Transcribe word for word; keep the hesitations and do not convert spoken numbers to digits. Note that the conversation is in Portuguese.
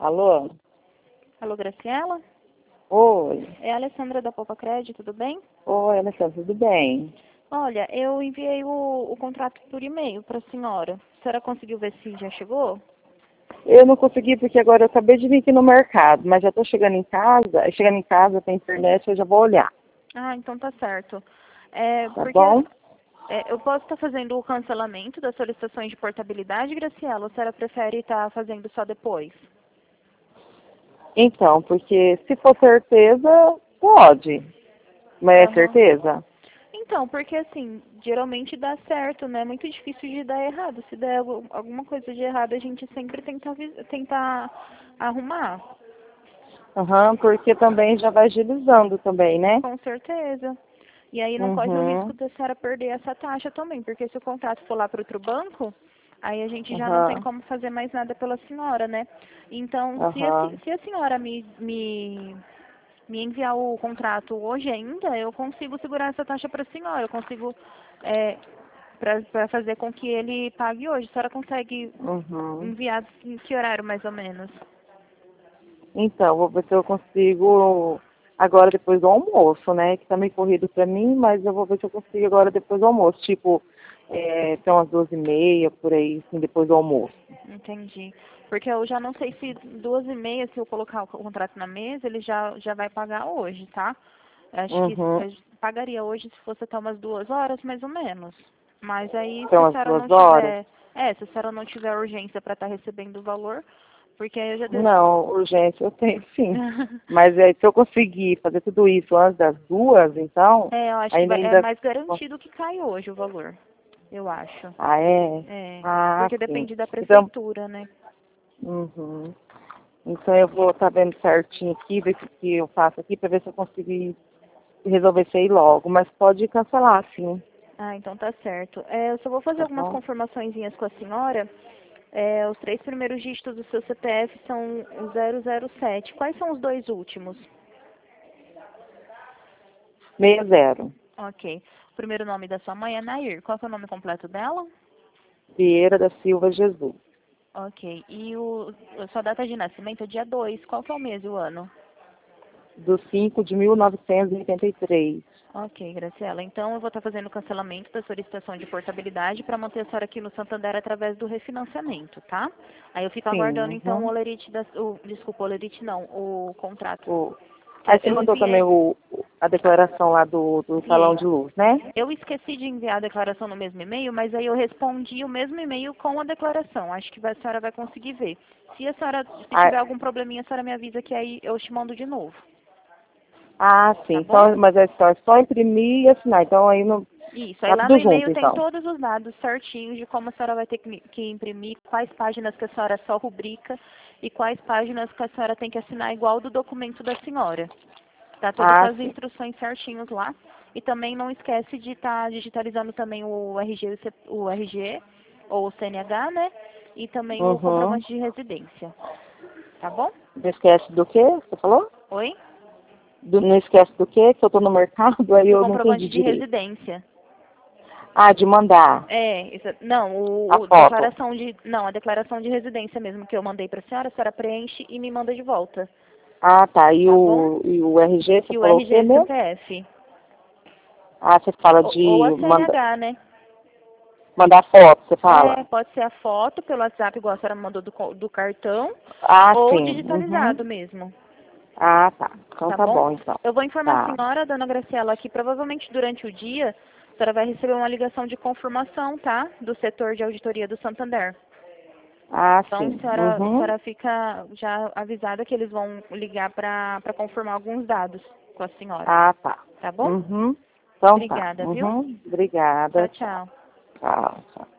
Alô? Alô, Graciela? Oi. É a Alessandra da Poupa Crédito, tudo bem? Oi, Alessandra, tudo bem? Olha, eu enviei o, o contrato por e-mail para a senhora. A senhora conseguiu ver se já chegou? Eu não consegui porque agora eu acabei de vir aqui no mercado, mas já estou chegando em casa. Aí chegando em casa, tem internet, eu já vou olhar. Ah, então tá certo. É, Tá porque bom? é, eu posso estar fazendo o cancelamento das solicitações de portabilidade, Graciela, ou a senhora prefere estar fazendo só depois? Então, porque se for certeza, pode. Mas é Aham. certeza? Então, porque assim, geralmente dá certo, né? É muito difícil de dar errado. Se der algu- alguma coisa de errado, a gente sempre tenta, avi- tenta arrumar. Aham, porque também já vai agilizando também, né? Com certeza. E aí não corre o risco Uhum. da senhora perder essa taxa também, porque se o contrato for lá para outro banco, aí a gente já não tem Aham. como fazer mais nada pela senhora, né? Então, se a, se Aham. se a senhora me, me, me enviar o contrato hoje ainda, eu consigo segurar essa taxa para a senhora, eu consigo é, para fazer com que ele pague hoje. A senhora consegue Uhum. enviar em que horário mais ou menos? Então, vou ver se eu consigo agora depois do almoço, né? Que tá meio corrido pra mim, mas eu vou ver se eu consigo agora depois do almoço. Tipo, é, tem umas duas e meia, por aí, assim, depois do almoço. Entendi. Porque eu já não sei se duas e meia, se eu colocar o contrato na mesa, ele já, já vai pagar hoje, tá? Acho que Uhum. se- pagaria hoje se fosse até umas duas horas, mais ou menos. Mas aí, se São a as senhora duas não horas? tiver, é, se a senhora não tiver urgência para estar recebendo o valor, porque aí eu já devo... Não, urgência eu tenho sim. Mas é, se eu conseguir fazer tudo isso antes das duas, então, É, eu acho que ainda vai, é ainda. mais garantido que cai hoje o valor, eu acho. Ah, é? É, Ah, porque sim. depende da Então, prefeitura, né? uhum. Então eu vou estar vendo certinho aqui, ver o que que eu faço aqui para ver se eu consigo ir resolver isso aí logo, mas pode cancelar, sim, Ah, então tá certo. É, eu só vou fazer tá algumas bom? confirmaçõezinhas com a senhora. É, os três primeiros dígitos do seu C P F são o zero zero sete. Quais são os dois últimos? seis zero. Ok. O primeiro nome da sua mãe é Nair. Qual que é o nome completo dela? Vieira da Silva Jesus, Ok. E o, a sua data de nascimento é dia dois. Qual que é o mês e o ano? do cinco de mil novecentos e oitenta e três. Ok, Graciela. Então, eu vou estar fazendo o cancelamento da solicitação de portabilidade para manter a senhora aqui no Santander através do refinanciamento, tá? Aí eu fico aguardando, Sim, então, o uhum. olerite da... O, desculpa, o olerite não, o contrato. O... Que Aí você eu mandou também enviei. o... a declaração lá do, do salão de Isso. luz, né? Eu esqueci de enviar a declaração no mesmo e-mail, mas aí eu respondi o mesmo e-mail com a declaração. Acho que vai- a senhora vai conseguir ver. Se a senhora, se Ah, tiver algum probleminha, a senhora me avisa que aí eu te mando de novo, ah, tá sim, bom? só, mas é só, é só imprimir e assinar, então aí não... Isso. Aí Tá lá no tudo e-mail junto, tem então. todos os dados certinhos de como a senhora vai ter que, que imprimir, quais páginas que a senhora só rubrica e quais páginas que a senhora tem que assinar igual do documento da senhora. Tá tudo com Ah, as sim. instruções certinhos lá. E também não esquece de estar digitalizando também o R G, e o C- o R G ou o C N H, né? E também o Uhum. comprovante de residência. Tá bom? Não esquece do quê? Você falou? Oi? Do- não esquece do quê? Que eu tô no mercado, aí Do eu não entendi comprovante de direito. residência. Ah, de mandar É, isso, não, a o, o foto. declaração de, não, a declaração de residência mesmo que eu mandei para a senhora, a senhora preenche e me manda de volta, Ah, tá. E tá bom? o, e o R G, você E o falou o R G quê e o mesmo? C P F. Ah, você fala Ou, ou a de manda, C N H, né? mandar foto, você É, fala? pode ser a foto pelo WhatsApp, igual a senhora mandou do, co- do cartão, Ah, ou sim. Uhum. digitalizado mesmo, Ah, tá. Então tá tá bom? bom, então. Eu vou informar a Tá. senhora, dona Graciela, que provavelmente durante o dia a senhora vai receber uma ligação de confirmação, tá? Do setor de auditoria do Santander. Ah, Então, a sim. senhora, a Uhum. senhora fica já avisada que eles vão ligar para confirmar alguns dados com a senhora, Ah, tá. tá bom? Uhum. Então tá. Obrigada, viu? Uhum. Tchau, Obrigada. Tchau. tchau. Tchau, tchau.